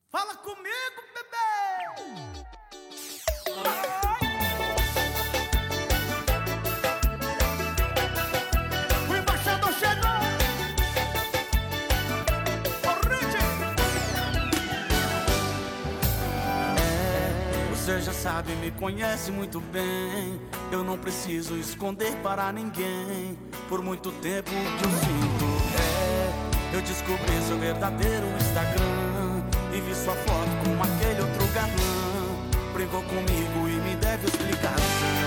Fala comigo, bebê! O embaixador chegou! Você já sabe, me conhece muito bem. Eu não preciso esconder para ninguém. Por muito tempo que eu sinto eu descobri seu verdadeiro Instagram e vi sua foto com aquele outro galã. Brigou comigo e me deve explicação.